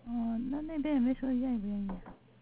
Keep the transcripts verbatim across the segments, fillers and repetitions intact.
哦，那那边也没说愿意不愿意。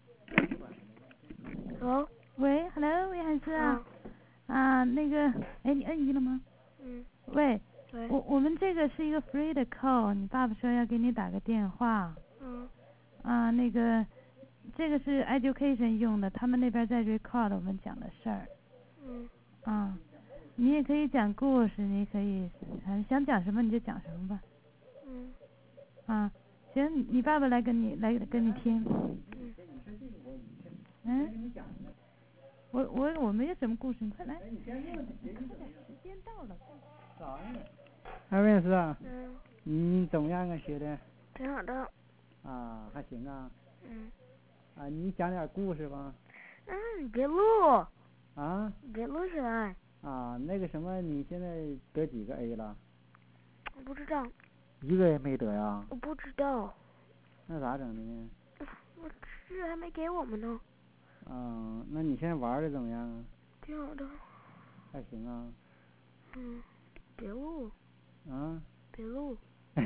Hello。 喂 ，Hello， 魏涵思啊。 啊。 啊，那个，哎，你摁一了吗？ 嗯。 喂。 喂。 我我们这个是一个 free 的 call， 你爸爸说要给你打个电话。 嗯。 啊，那个，这个是 education 用的，他们那边在 record 我们讲的事儿。 嗯。 啊，你也可以讲故事，你可以，想讲什么你就讲什么吧。 嗯。 啊，行，你爸爸来跟你来跟你听。 嗯。 嗯。我我我没有什么故事，你快来。你快点，时间到了。 啥呀？二位是啊。 嗯。 你怎么样啊？学的？ 挺好的。 啊，还行啊。 嗯。 啊，你讲点故事吧。 嗯，你别录。 啊？ 你别录起来。 啊，那个什么，你现在得几个 A 了？ 我不知道。 一个也没得呀？ 我不知道。 那咋整的呢？ 我纸还没给我们呢。 嗯，那你现在玩的怎么样啊？ 挺好的。 还行啊。 嗯，别录。 啊？ 别录。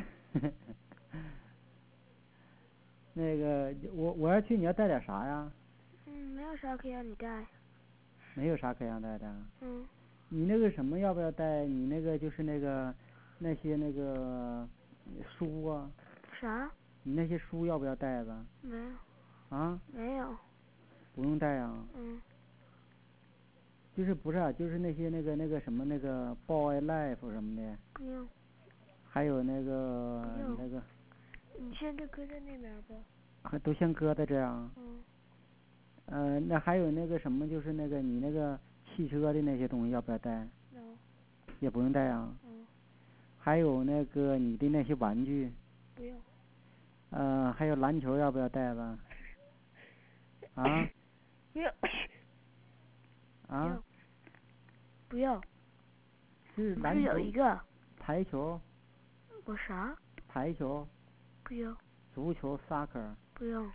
那个，我我要去，你要带点啥呀？ 嗯，没有啥可以让你带。 没有啥可以让带的。 嗯。 你那个什么要不要带？你那个就是那个那些那个书啊。 啥？ 你那些书要不要带子？ 没有。 啊？ 没有。 不用带啊。 嗯。 就是不是啊？就是那些那个那个什么那个 Boy Life 什么的。 不用。 还有那个那个。 你现在搁在那边不？ 还都先搁在这样。 嗯。 呃，那还有那个什么，就是那个你那个汽车的那些东西要不要带？ 有。 也不用带啊。 嗯。 还有那个你的那些玩具。 不用。 呃，还有篮球要不要带吧？啊？ 不要。 啊？ 不要。 是篮球。 有一个。 排球。 我啥？ 排球。 不要。 足球 soccer。 不用。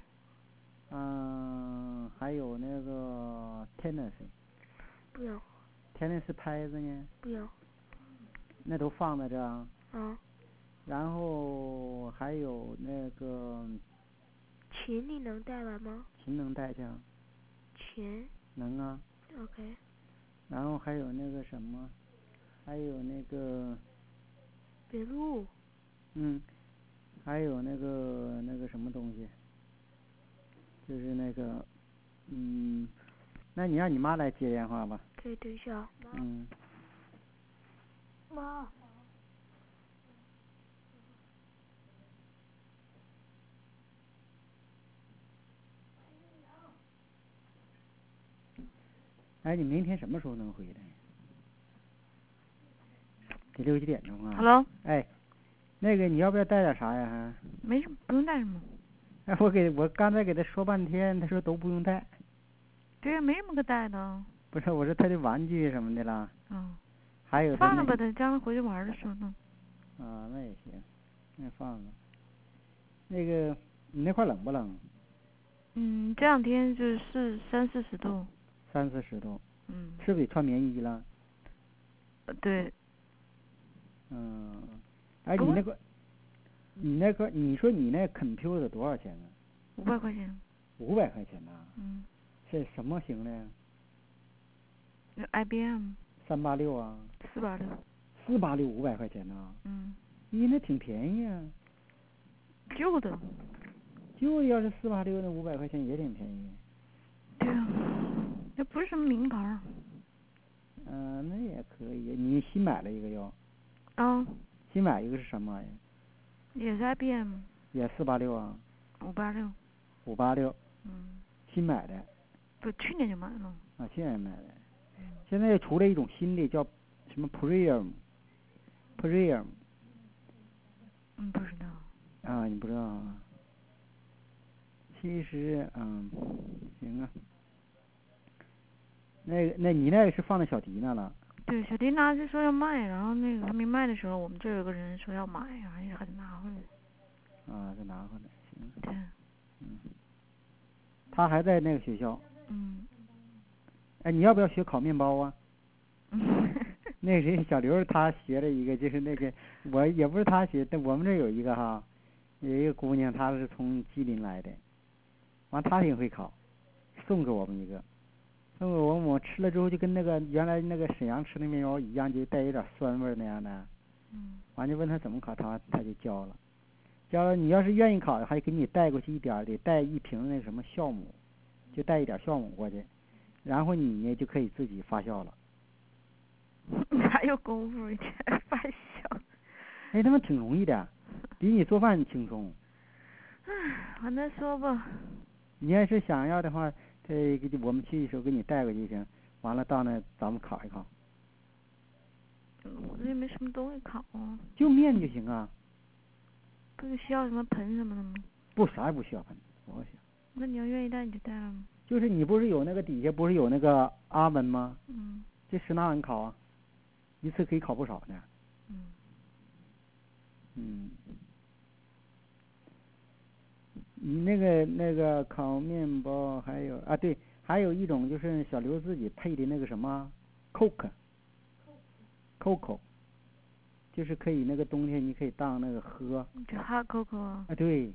嗯，还有那个 tennis。 不用。 tennis 拍子呢？ 不用。 那都放在这啊。 嗯。 然后还有那个。 琴你能带来吗？ 琴能带去啊。 琴。 能啊。 OK。 然后还有那个什么，还有那个。 别录。 嗯。还有那个那个什么东西，就是那个，嗯，那你让你妈来接电话吧。 可以，等一下。 嗯。 妈。 哎，你明天什么时候能回来？得六七点钟啊。 Hello。 哎，那个你要不要带点啥呀？还？ 没什么，不用带什么。 哎，我给我刚才给他说半天，他说都不用带。 对呀，没什么可带的。 不是，我说他的玩具什么的啦。 嗯。 还有。 放了吧，他将来回去玩的时候呢。 啊，那也行，那放了。那个，你那块冷不冷？ 嗯，这两天就是三四十度。 三四十度。 嗯。 是不是得穿棉衣了？ 对。 嗯。哎，你那个，你那个，你说你那 computer 多少钱呢？ 五百块钱。 五百块钱呐？ 嗯。 是什么型的呀？ I B M。 三八六啊？ 四八六。 四八六五百块钱呐？ 嗯。 咦，那挺便宜啊。 旧的。 旧的要是四八六，那五百块钱也挺便宜。 对啊，那不是什么名牌。 嗯、呃，那也可以。你新买了一个又？ 啊。 新买一个是什么玩意？ 也是 I B M。 也四八六啊？ 五八六。 五八六。 嗯。 新买的？ 不，去年就买了。 啊，去年买的。嗯、现在又出了一种新的，叫什么 Premium。Premium。 嗯，不知道。 啊，你不知道啊？其实，嗯，行啊。那个，那你那个是放在小迪那了？ 对，小迪拿去说要卖，然后那个还没卖的时候，我们这有个人说要买，还是还得拿回来。 啊，再拿回来，行。 对。 嗯。他还在那个学校。 嗯。 哎，你要不要学烤面包啊？ 嗯。 那谁小刘他学了一个，就是那个我也不是他学，但我们这有一个哈， 有一个姑娘，她是从吉林来的，完她挺会烤，送给我们一个，送给我们，我吃了之后就跟那个原来那个沈阳吃的面包一样，就带有点酸味那样的。 嗯。 完就问他怎么烤，他他就教了，教了你要是愿意烤的，还给你带过去一点，得带一瓶那什么酵母，就带一点酵母过去，然后你呢就可以自己发酵了。 哪有功夫一天发酵？ 哎，他们挺容易的，比你做饭轻松。 唉，我再说吧。 你要是想要的话，这个我们去的时候给你带过去就行，完了到那咱们烤一烤。 我这也没什么东西烤啊。 就面就行啊。 不是需要什么盆什么的吗？ 不，啥也不需要盆，不需要。 那你要愿意带你就带了吗？ 就是你不是有那个底下不是有那个阿门吗？ 嗯。 这十拿碗烤啊，一次可以烤不少呢。 嗯。 嗯。你那个那个烤面包还有啊，对，还有一种就是小刘自己配的那个什么 ，Coke，Coco，就是可以那个冬天你可以当那个喝。 就哈 Coco 啊。 啊，对。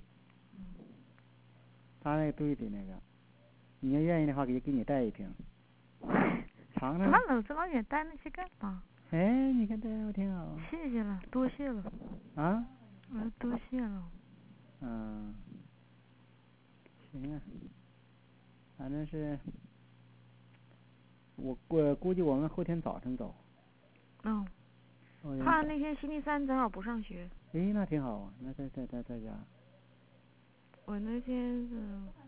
他那个对的那个，你要愿意的话，给给你带一瓶。尝尝。 那冷这么远带那些干嘛？ 哎，你看带的挺好。 谢谢了，多谢了。 啊？ 我说多谢了。 嗯。行啊，反正是，我估估计我们后天早晨走。 嗯。他那天星期三正好不上学。 哎，那挺好啊，那在在在在家。 我那天是。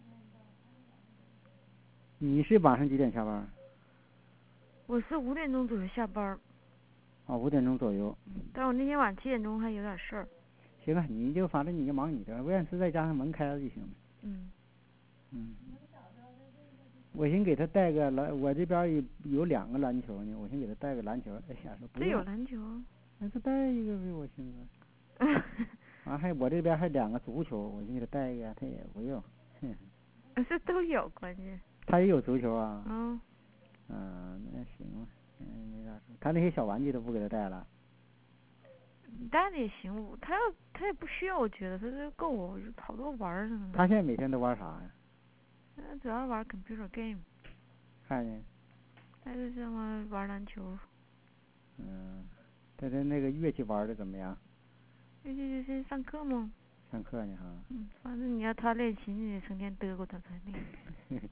你是晚上几点下班？ 我是五点钟左右下班。 哦，五点钟左右。 但我那天晚上七点钟还有点事儿。 行啊，你就反正你就忙你的，我也是在家上门开了就行了。 嗯。 嗯。我先给他带个篮，我这边有有两个篮球呢，我先给他带个篮球。哎呀，说不用。 这有篮球。 那就带一个呗，我寻思。啊，还我这边还两个足球，我就给他带一个，他也不用。 这都有关键。 他也有足球啊。 嗯。 嗯，那行吧，嗯，没啥说。他那些小玩具都不给他带了。 带的也行，他要他也不需要，我觉得他这够我好多玩呢。 他现在每天都玩啥呀？ 他主要玩 computer game。 看见。 还是什么玩篮球。 嗯，他的那个乐器玩的怎么样？ 乐器就是上课吗？ 上课呢哈。 嗯，反正你要他练琴，你得成天嘚过他才练。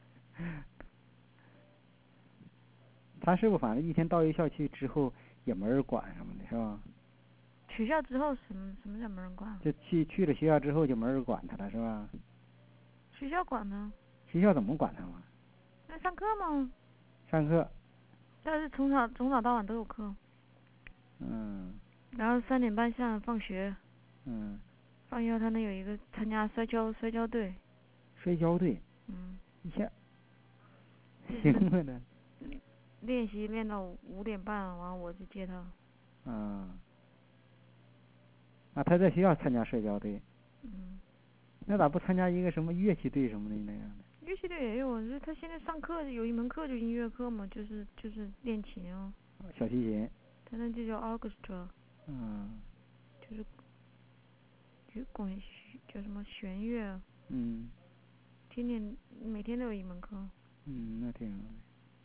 他是不是反正一天到学校去之后也没人管什么的，是吧？ 学校之后什么什么叫没人管？ 就去去了学校之后就没人管他了，是吧？ 学校管呢？ 学校怎么管他嘛？ 那上课吗？ 上课。 但是从早从早到晚都有课。 嗯。 然后三点半下放学。 嗯。 放学后他那有一个参加摔跤摔跤队。 摔跤队。 嗯。 一下。行了呢。 练习练到五点半，完我就接他。 嗯。啊，他在学校参加摔跤队。 嗯。 那咋不参加一个什么乐器队什么的那样的？ 乐器队也有，就是他现在上课有一门课就音乐课嘛，就是就是练琴啊。 小提琴。 他那就叫 orchestra。 嗯。 就是乐管叫什么弦乐。 嗯。 天天每天都有一门课。 嗯，那挺好的。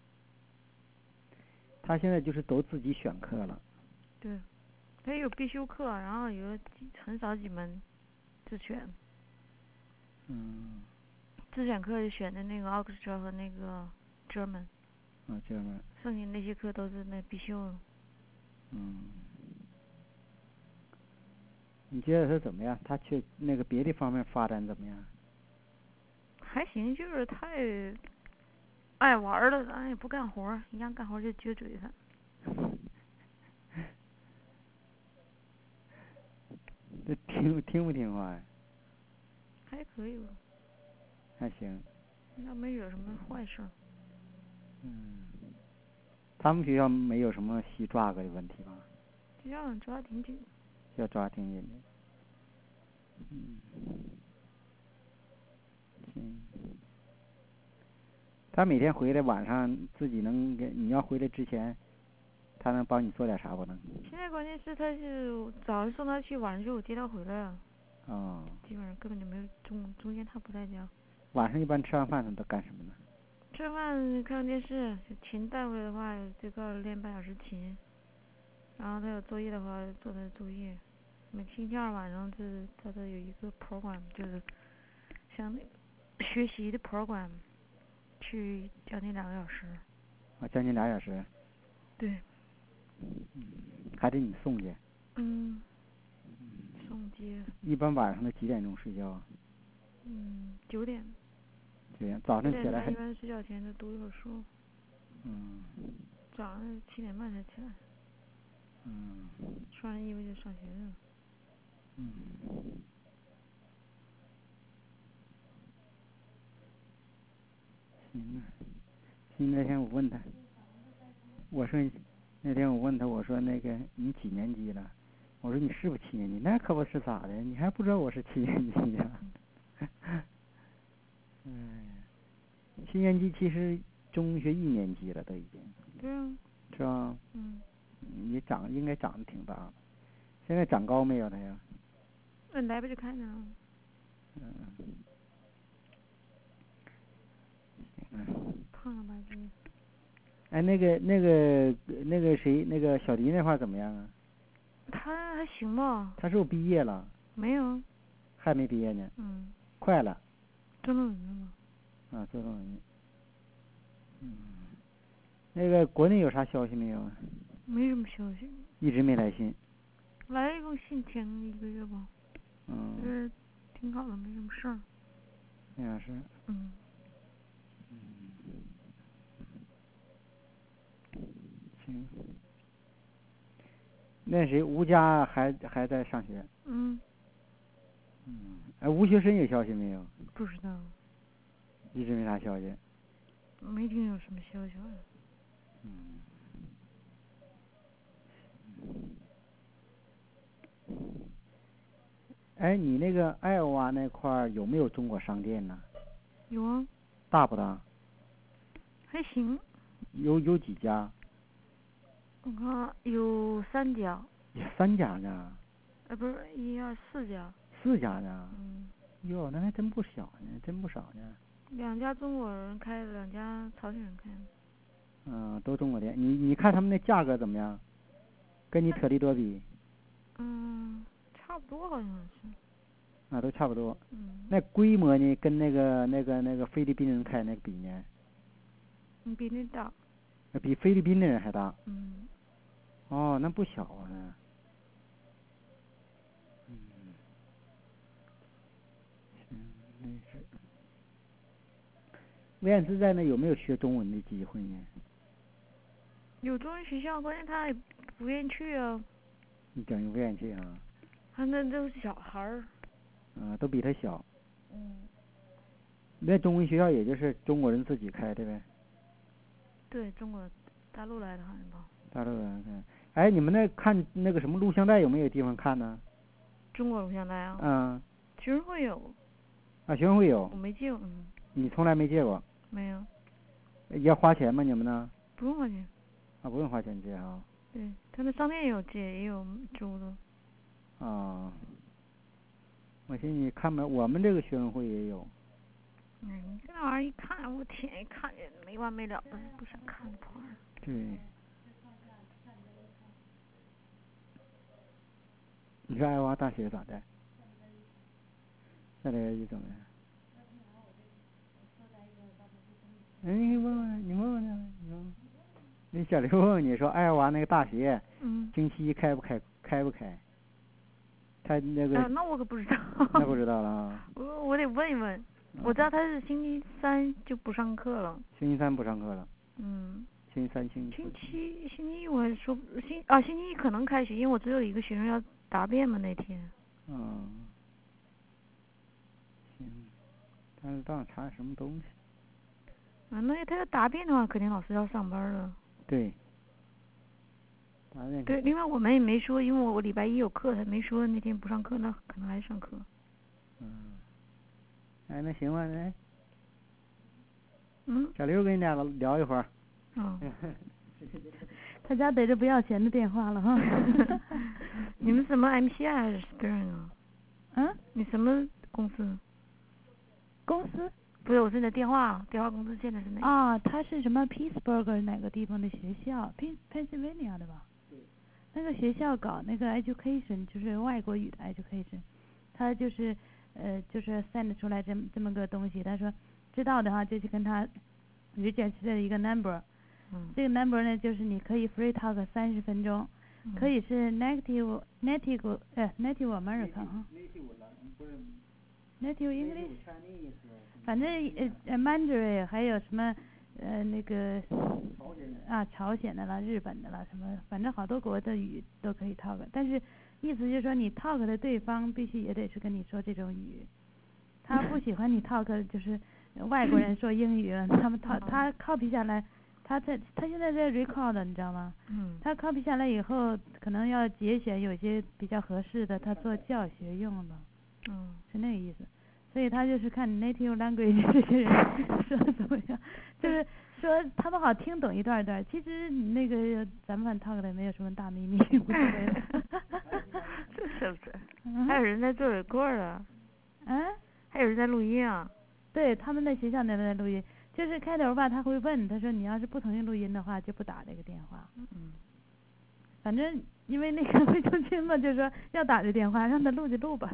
他现在就是都自己选课了。 对，他也有必修课，然后有很少几门自选。 嗯。 自选课就选的那个 orchestra 和那个 German。 啊 ，German。 剩下那些课都是那必修的。 嗯。你觉得他怎么样？他去那个别的方面发展怎么样？ 还行，就是太爱玩了，咱也不干活，一样干活就撅嘴他。 这听听不听话呀？ 还可以吧。 还行。 那没惹什么坏事。 嗯。他们学校没有什么吸抓个的问题吧？ 学校抓挺紧。 要抓挺紧的。嗯。行。他每天回来晚上自己能给你要回来之前，他能帮你做点啥不能？ 现在关键是他是早上送他去，晚上就我接他回来了。 啊。 基本上根本就没有中中间他不在家。 晚上一般吃完饭他都干什么呢？ 吃饭看电视，琴带回来的话最高练半小时琴，然后他有作业的话做他的作业。每星期二晚上是他的有一个 program， 就是像那个学习的 program， 去将近两个小时。 啊，将近俩小时。 对。 嗯，还得你送去。 嗯。送接。 一般晚上的几点钟睡觉？ 嗯，九点。 九点，早上起来还。 一般睡觉前就读一会儿书。 嗯。 早上七点半才起来。 嗯。 穿上衣服就上学了。 嗯。行啊，行，那天我问他，我说那天我问他，我说那个你几年级了？我说你是不是七年级？那可不是咋的，你还不知道我是七年级呀、啊？嗯，七年级其实中学一年级了都已经。 对啊。 是吧？ 嗯。 你长应该长得挺大的，现在长高没有他呀？ 那你来不就看见了？ 嗯。嗯。 胖了吧唧。 哎，那个那个那个谁，那个小迪那块怎么样啊？ 他还行吧。 他是不是毕业了？ 没有。 还没毕业呢。 嗯。 快了。 做论文了吗？ 啊，做论文。嗯。那个国内有啥消息没有啊？ 没什么消息。 一直没来信。 来一封信前一个月吧。 嗯。 就是挺好的，没什么事儿。 没啥事。 嗯。 行。那谁，吴佳还还在上学？ 嗯。 嗯。哎，吴学生有消息没有？ 不知道。 一直没啥消息。 没听有什么消息。 嗯。哎，你那个爱奥华那块儿有没有中国商店呢？ 有啊。 大不大？ 还行。 有有几家？ 我看有三家。 三家呢？ 呃，不是，一二四家。 四家呢？ 嗯。 哟，那还真不小呢，真不少呢。 两家中国人开的，两家朝鲜人开的。 嗯，都中国店。你你看他们那价格怎么样？跟你特立多比？ 嗯，差不多好像是。 啊，都差不多。 嗯。 那规模呢？跟那个那个那个菲律宾人开那个比呢？ 嗯，比那大。 比菲律宾的人还大。 嗯。 哦，那不小啊。嗯。行，没事。魏燕姿在那有没有学中文的机会呢？ 有中文学校，关键他也不愿意去啊。 你等于不愿意去啊？ 他那都是小孩儿。 啊，都比他小。 嗯。 那中文学校也就是中国人自己开的呗？ 对，中国大陆来的好像吧。 大陆来的。哎，你们那看那个什么录像带有没有地方看呢？ 中国录像带啊？ 嗯。 学生会有。 啊，学生会有。 我没借过。嗯。 你从来没借过？ 没有。 要花钱吗？你们呢？ 不用花钱。 啊，不用花钱借啊。 对，他那商店也有借，也有租的。 啊。我寻思你看没？我们这个学生会也有。 嗯，你这玩意儿一看，我天，一看也没完没了的，不想看这玩意儿。 对。你说爱华大学咋的？下来就怎么样？哎，你问问，你问问他，你问问。那小刘问你说爱华那个大学， 嗯， 星期一开不开？开不开？他那个。 啊，那我可不知道。 那不知道了啊。 我我得问一问，我知道他是星期三就不上课了。 星期三不上课了。 嗯。 星期三、星期四。星期星期一我还说星啊，星期一可能开学，因为我只有一个学生要答辩嘛那天。 嗯。行，但是当查什么东西？ 啊，那他要答辩的话，肯定老师要上班了。 对。答辩。 对，另外我们也没说，因为我我礼拜一有课，他没说那天不上课，那可能还上课。 嗯。哎，那行吧，来。 嗯。 小刘跟你俩聊一会儿。 嗯。 他家逮着不要钱的电话了哈。 你们什么 M C I 还是 Spring 啊？ 嗯？ 你什么公司？ 公司？ 不是，我是你的电话，电话公司现在是哪个？ 啊，他是什么 Pittsburgh 哪个地方的学校 ？Penn Pennsylvania 的吧？ 对。 那个学校搞那个 education 就是外国语的 education， 他就是呃就是 send 出来这么这么个东西，他说知道的话就去跟他 register 的一个 number， 嗯， 这个 number 呢就是你可以 free talk 三十分钟， 嗯可以是 native native 呃 native American 哈 native English， 反正呃呃 Mandarin 还有什么呃那个啊朝鲜的啦、日本的啦什么，反正好多国的语都可以 talk， 但是意思就是说你 talk 的对方必须也得是跟你说这种语，他不喜欢你 talk 就是外国人说英语，他们他他 copy 下来，他在他现在在 record 你知道吗？ 嗯， 他 copy 下来以后，可能要节选有些比较合适的，他做教学用的， 嗯， 是那个意思。所以他就是看 native language 这些人说的怎么样，就是说他们好听懂一段一段，其实那个咱们 talk 的没有什么大秘密，无所谓的。 这是不是？还有人在做 record 啊？ 嗯？ 还有人在录音啊？ 对，他们在学校那边在录音，就是开头吧，他会问，他说你要是不同意录音的话，就不打这个电话。 嗯。 反正因为那个魏忠清嘛，就说要打这电话，让他录就录吧，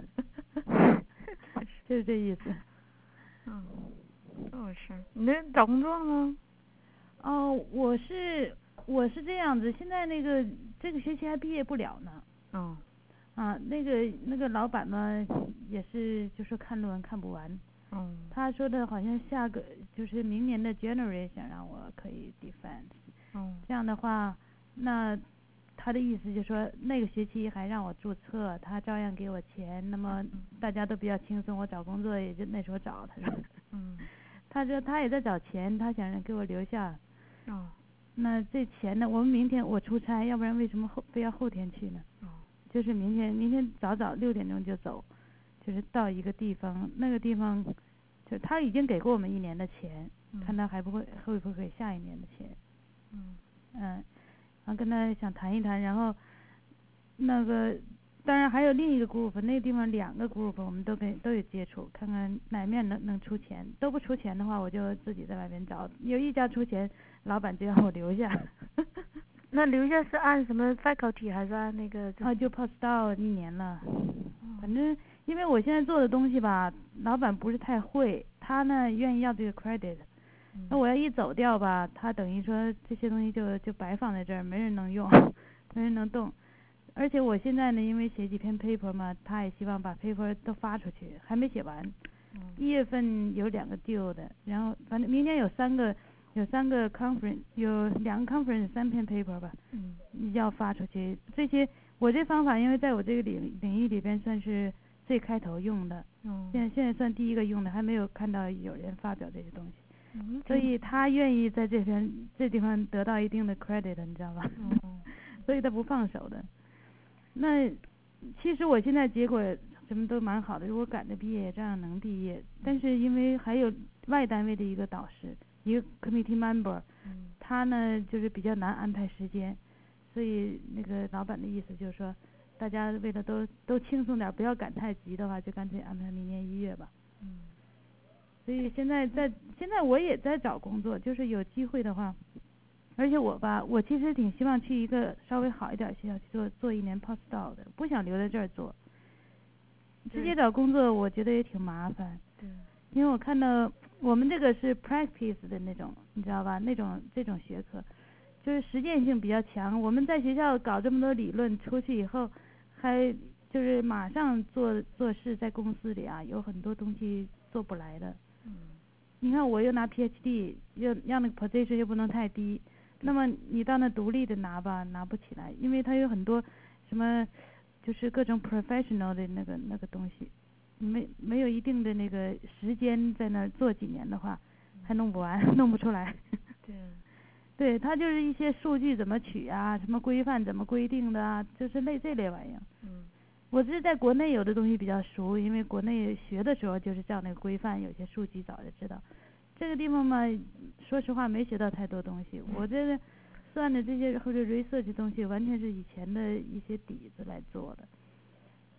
就是这意思。 嗯，这么回事。你那找工作了吗？ 哦，我是我是这样子，现在那个这个学期还毕业不了呢。 嗯。 啊，那个那个老板嘛，也是就说看论文看不完。 嗯。 他说的好像下个就是明年的 January 想让我可以 defense。 嗯。 这样的话，那他的意思就是说那个学期还让我注册，他照样给我钱，那么大家都比较轻松，我找工作也就那时候找。他说。 嗯。 他说他也在找钱，他想让给我留下。 哦。 那这钱呢？我们明天我出差，要不然为什么后非要后天去呢？ 哦。就是明天明天早早六点钟就走，就是到一个地方，那个地方就他已经给过我们一年的钱， 嗯、 看他还不会会不会给下一年的钱。 嗯。 嗯，然后跟他想谈一谈，然后那个当然还有另一个 group， 那个地方两个 group 我们都跟都有接触，看看哪面能能出钱，都不出钱的话，我就自己在外面找，有一家出钱，老板就让我留下。 那留下是按什么 faculty 还是按那个？ 啊，就 post 到一年了。反正因为我现在做的东西吧，老板不是太会，他呢愿意要这个 credit。那我要一走掉吧，他等于说这些东西就就白放在这儿，没人能用，没人能动。而且我现在呢，因为写几篇 paper 嘛，他也希望把 paper 都发出去，还没写完。一月份有两个 due 的，然后反正明年有三个。有三个 conference， 有两个 conference， 三篇 paper 吧，嗯，要发出去。这些我这方法，因为在我这个领领域里边算是最开头用的，嗯，现在现在算第一个用的，还没有看到有人发表这些东西，嗯，所以他愿意在这边这地方得到一定的 credit， 你知道吧？嗯，所以他不放手的。那其实我现在结果什么都蛮好的，如果赶着毕业，这样能毕业。但是因为还有外单位的一个导师。一个 committee member，嗯，他呢就是比较难安排时间，所以那个老板的意思就是说，大家为了都都轻松点，不要赶太急的话，就干脆安排明年一月吧。嗯，所以现在在现在我也在找工作，就是有机会的话，而且我吧，我其实挺希望去一个稍微好一点学校去做做一年 postdoc 的，不想留在这儿做。直接找工作我觉得也挺麻烦。对。因为我看到我们这个是 practice 的那种，你知道吧？那种这种学科，就是实践性比较强。我们在学校搞这么多理论，出去以后，还就是马上做做事，在公司里啊，有很多东西做不来的。嗯。你看，我又拿 PhD， 又让那个 position 又不能太低，那么你到那独立的拿吧，拿不起来，因为它有很多什么，就是各种 professional 的那个那个东西。没没有一定的那个时间在那儿做几年的话，还弄不完，弄不出来。对，对，它就是一些数据怎么取啊，什么规范怎么规定的啊，就是类这类玩意儿。嗯，我是在国内有的东西比较熟，因为国内学的时候就是照那个规范，有些数据早就知道。这个地方嘛，说实话没学到太多东西。我这个算的这些或者 research 东西，完全是以前的一些底子来做的。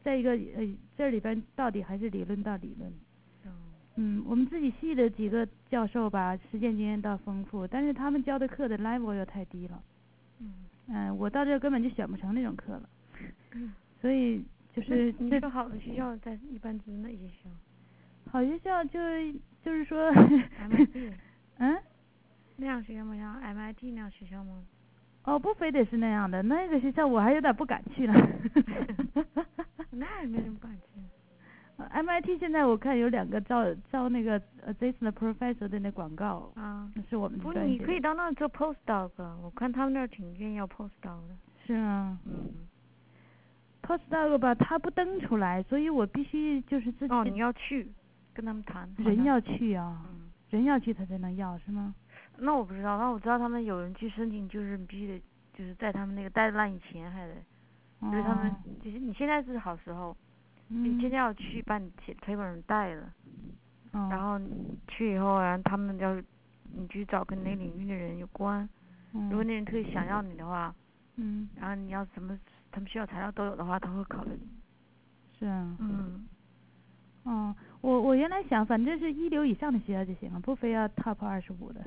再一个呃这里边到底还是理论到理论。嗯，我们自己系的几个教授吧，实践经验倒丰富，但是他们教的课的 level 又太低了。 嗯。 嗯，我到这根本就选不成那种课了。 嗯。 所以就是你说好的学校在一般指哪些学校？ 好学校就就是说 M I T。 嗯。 那样学校吗？像 M I T 那样学校吗？ 哦，不非得是那样的，那个学校我还有点不敢去了。 那也没什么不敢去。 M I T 现在我看有两个招招那个 assistant professor 的那广告啊， 是我们不，你可以到那做 postdoc， 我看他们那儿挺愿意要 postdoc 的。 是啊。 嗯。 postdoc 吧，他不登出来，所以我必须就是自己。 哦，你要去跟他们谈。 人要去啊。 嗯。 人要去他才能要是吗？ 那我不知道，那我知道他们有人去申请，就是必须得就是在他们那个 deadline 以前还得， 哦、 就是他们就是你现在是好时候。你现在要去把你推本人带了。 哦、 然后去以后，然后他们要是你去找跟那领域的人有关。 嗯、 如果那人特别想要你的话。 嗯。 然后你要什么他们需要材料都有的话，他会考虑你。 是啊。 嗯。 哦，我我原来想，反正是一流以上的学校就行了，不非要 top 二十五的。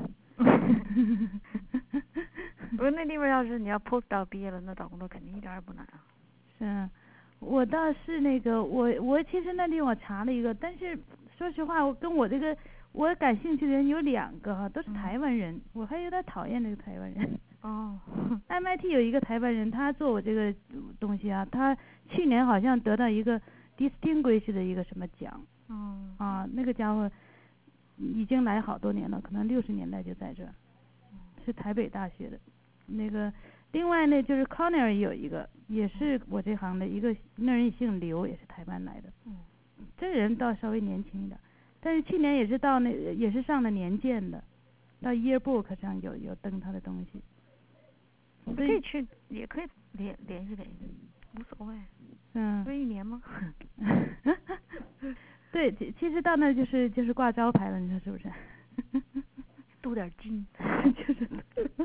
不过那地方要是你要 postdoc 毕业了，那找工作肯定一点也不难啊。 是啊。我倒是那个，我我其实那地方我查了一个，但是说实话，我跟我这个我感兴趣的人有两个哈，都是台湾人，嗯、我还有点讨厌那个台湾人。 哦。 M I T 有一个台湾人，他做我这个东西啊，他去年好像得到一个 distinguished 的一个什么奖。 嗯。 啊，那个家伙已经来好多年了，可能六十年代就在这儿，是台北大学的。那个另外呢，就是 Cornell 有一个。也是我这行的一个，那人姓刘，也是台湾来的。 嗯。 这人倒稍微年轻一点，但是去年也是到那也是上了年鉴的，到 Yearbook 上有有登他的东西。 你可以去，也可以联联系联系，无所谓。 嗯。 不是一年吗？ 对，其其实到那就是就是挂招牌了，你说是不是？ 镀点金。 就是。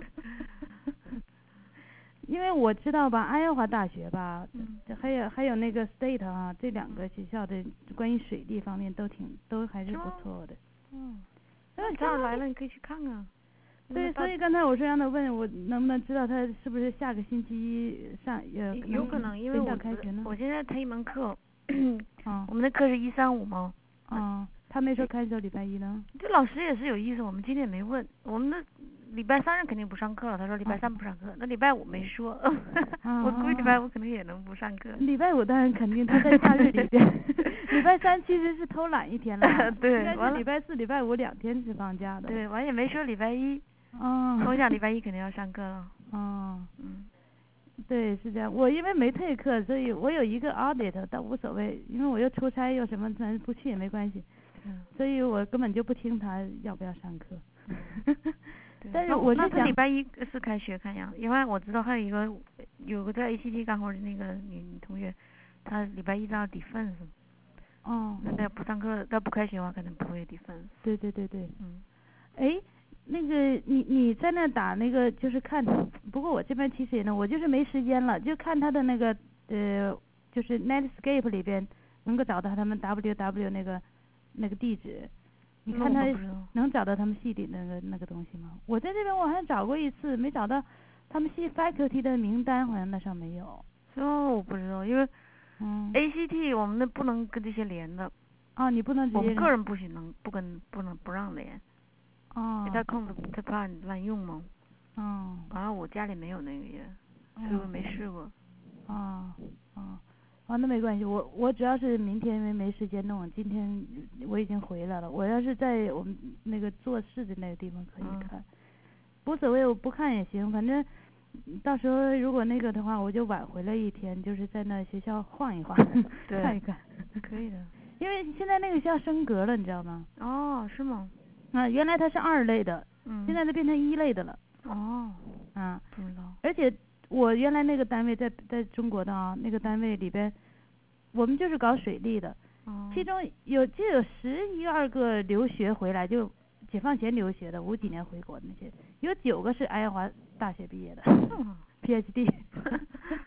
因为我知道吧，爱荷华大学吧， 嗯、 还有还有那个 State 啊，这两个学校的关于水利方面都挺都还是不错的。 嗯。那正好来了，你可以去看看。 对，所以刚才我说让他问我能不能知道他是不是下个星期上呃。 有可能，因为我开学呢。 我现在推一门课。 啊。 我们的课是一三五吗？ 啊。他没说开学礼拜一呢。 这老师也是有意思，我们今天也没问。我们的礼拜三肯定不上课了，他说礼拜三不上课。啊、那礼拜五没说，啊、我估计礼拜五可能也能不上课。 礼拜五当然肯定，他在假日里边。礼拜三其实是偷懒一天了。 对。 应该是礼拜四、礼拜五两天是放假的。 对，完也没说礼拜一。 哦。 我想礼拜一肯定要上课了。 哦。 嗯。 对，是这样。我因为没退课，所以我有一个 audit， 但无所谓，因为我又出差又什么，咱不去也没关系。 嗯。 所以我根本就不听他要不要上课。但是我是想， 那礼拜一是开学看样，因为我知道还有一个有个在 A C T 干活的那个女女同学，她礼拜一都要抵分数。 哦。 那她要不上课，她不开学的话，可能不会抵分数。 对对对对。 嗯。 哎，那个你你在那打那个就是看，不过我这边其实也能，我就是没时间了，就看他的那个呃，就是 Netscape 里边能够找到他们 W W 那个那个地址。你看他能找到他们系里那个那个东西吗？我在这边我还找过一次，没找到他们系 faculty 的名单，好像那上没有。 哦，我不知道，因为嗯 A C T 我们那不能跟这些连的。 啊，你不能直接。 我们个人不行，能不跟不能不让连。 哦。 他控制，他怕你滥用嘛。 哦。 然后我家里没有那个也，所以我没试过。 啊啊。啊，那没关系，我我主要是明天因为没时间弄，今天我已经回来了。我要是在我们那个做事的那个地方可以看，嗯、无所谓，我不看也行，反正到时候如果那个的话，我就晚回来一天，就是在那学校晃一晃，看一看。 可以的。 因为现在那个学校升格了，你知道吗？ 哦，是吗？ 啊，原来它是二类的， 嗯， 现在它变成一类的了。 哦。 啊。 不知道。 而且。我原来那个单位在在中国的啊，那个单位里边，我们就是搞水利的， 哦、 其中有就有十一二个留学回来，就解放前留学的，五几年回国的那些，有九个是爱荷华大学毕业的、嗯、P H D，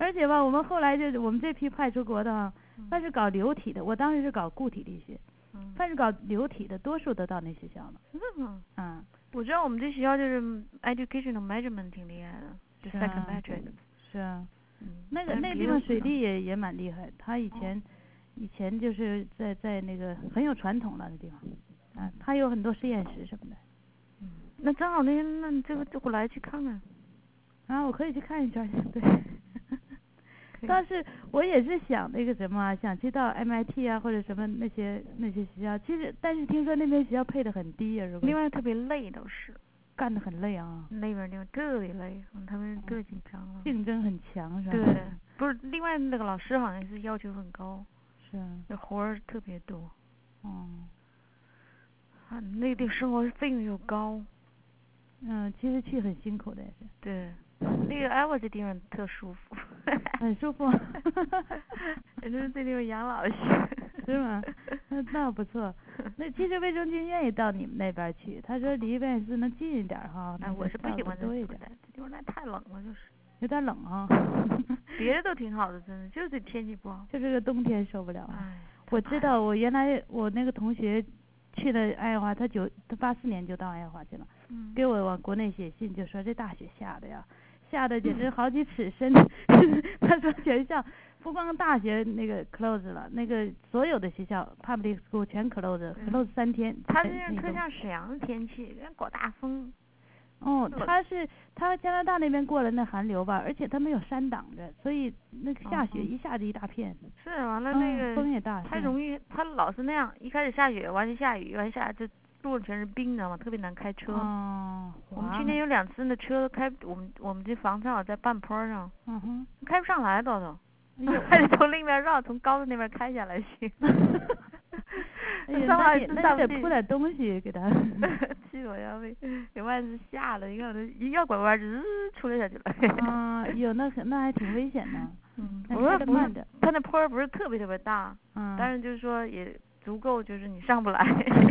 而且吧，我们后来就我们这批派出国的啊，凡是搞流体的，我当时是搞固体力学， 嗯， 凡是搞流体的，多数都到那学校了。 嗯嗯， 我知道我们这学校就是 educational measurement 挺厉害的，就 psychometric。 是啊， 嗯， 那个那个地方水利也也蛮厉害，他以前、哦、以前就是在在那个很有传统了那地方，啊，他有很多实验室什么的。 嗯，那正好那天那你这个就过来去看看。 啊，我可以去看一下，对。但是我也是想那个什么，想去到 M I T 啊或者什么那些那些学校，其实但是听说那边学校配的很低啊，如果另外特别累倒是。 干得很累啊。 那边地方特别累，他们特紧张了。 竞争很强是吧？ 对，不是，另外那个老师好像是要求很高。 是啊。 这活儿特别多。 哦。 啊，那地生活费用又高。 嗯，其实去很辛苦的也是。 对。那个艾沃这地方特舒服。 很舒服。 人家这地方养老去。 是吗？那那不错。那其实卫生军愿意到你们那边去，他说离卫生能近一点哈。 哎，我是不喜欢多一点， 这地方那太冷了，就是。 有点冷啊。 别的都挺好的，真的，就是天气不好。 就这个冬天受不了。 哎。 我知道，我原来我那个同学去了爱荷华，他九他八四年就到爱荷华去了， 嗯、 给我往国内写信就说这大雪下的呀。下的简直好几尺深，他说学校不光大学那个 close 了，那个所有的学校 public school 全 close，close 三天。 他这样特像沈阳的天气，刮大风。 哦，他是他加拿大那边过了那寒流吧，而且他没有山挡着，所以那个下雪一下子一大片。 是完了那个、 嗯、风也大。 他容易，他老是那样，一开始下雪，完就下雨，完下就。路上全是冰，你知道吗？特别难开车。 哦。 我们今天有两次那车开，我们我们这房正好在半坡上。 嗯哼。 开不上来都都，还得从另外绕，从高的那边开下来去。 哎呀，那你那得铺点东西给他。 气我要被，另外是吓了，一看他一要拐弯，日出来下去了。 啊，有那那还挺危险的。 嗯。 我说不是， 他那坡不是特别特别大。 嗯。 但是就是说也。足够，就是你上不来。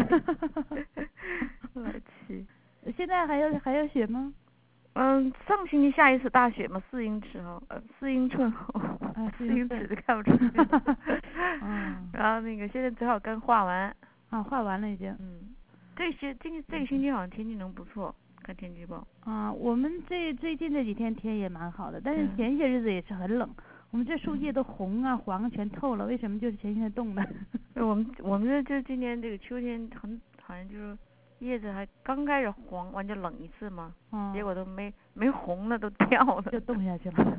我去， 现在还有还有雪吗？ 嗯，上星期下一次大雪嘛，四英尺厚，呃，四英寸厚， 啊、 四英尺就看不出去。 嗯。 然后那个现在正好刚画完。 啊，画完了已经。 嗯。这些今这个星期好像天气能不错，看天气预报。 啊，我们这最近这几天天也蛮好的，但是前些日子也是很冷。我们这树叶都红啊黄全透了，为什么就是前些天冻的？ 我们我们这就今年这个秋天很好像就是叶子还刚开始黄，完就冷一次嘛， 嗯、 结果都没没红了都掉了， 就冻下去了。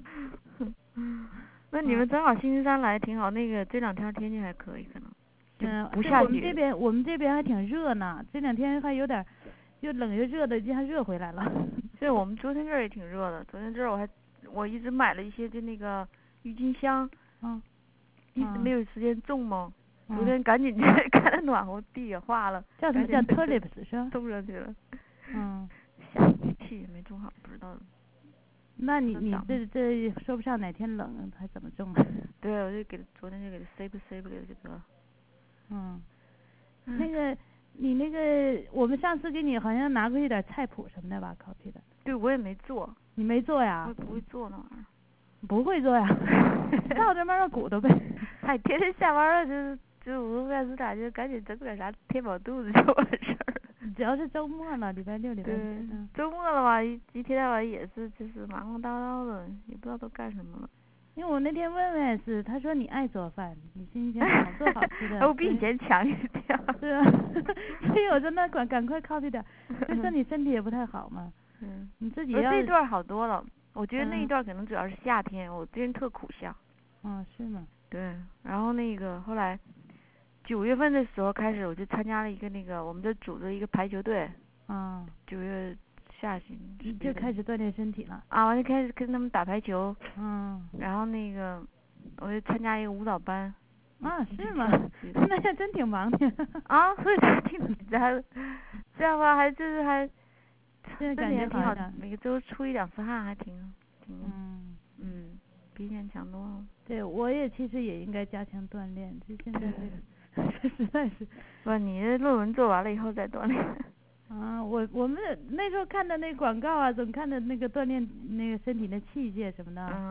那你们正好星期三来挺好，那个这两天天气还可以，可能嗯不下雪。 我们这边我们这边还挺热呢，这两天还有点又冷又热的，就还热回来了。 对，我们昨天这儿也挺热的，昨天这儿我还。我一直买了一些就那个郁金香， 嗯， 一直没有时间种嘛。 嗯、 昨天赶紧去看了暖和，地也化了。 叫什么叫 tulips 是吧？ 种上去了。 嗯。 下雨气也没种好，不知道。 那你你这这说不上哪天冷还怎么种啊？ 对，我就给他昨天就给他塞不塞不了就得了。 嗯。那个你那个我们上次给你好像拿过一点菜谱什么的吧 ，copy 的。 对，我也没做。 你没做呀？ 我不会做那玩意儿。 不会做呀？那我这慢慢鼓捣呗。 哎，天天下班了就是就无外事咋就赶紧整点啥填饱肚子就完事儿了。 只要是周末了，礼拜六、礼拜天。 嗯。 周末了嘛，一一天到晚也是就是忙忙叨叨的，也不知道都干什么了。 因为我那天问问是，他说你爱做饭，你星期天好做好吃的。 我比以前强一点。 是啊。所以我说那赶赶快靠这点，就说你身体也不太好嘛。 嗯， 你自己要。 这段好多了，我觉得那一段可能主要是夏天，嗯、我最近特苦夏。 哦，是吗？ 对，然后那个后来九月份的时候开始，我就参加了一个那个我们这组织一个排球队。 啊、嗯。 九月下旬就开始锻炼身体了。 啊，我就开始跟他们打排球。 嗯。 然后那个我就参加一个舞蹈班。 啊，是吗？那还真挺忙的。 啊，所以才挺紧张的。这样吧，还就是还。 现在感觉挺好的，每个周出一两次汗，还挺挺嗯嗯，比以前强多了。 对，我也其实也应该加强锻炼，就现在这个，这实在是。 不，你的论文做完了以后再锻炼。 啊，我我们那时候看的那广告啊，总看的那个锻炼那个身体的器械什么的。 嗯，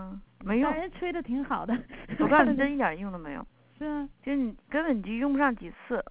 没用。 人吹的挺好的。 我告诉你，真一点用都没有。 是啊。 就你根本就用不上几次。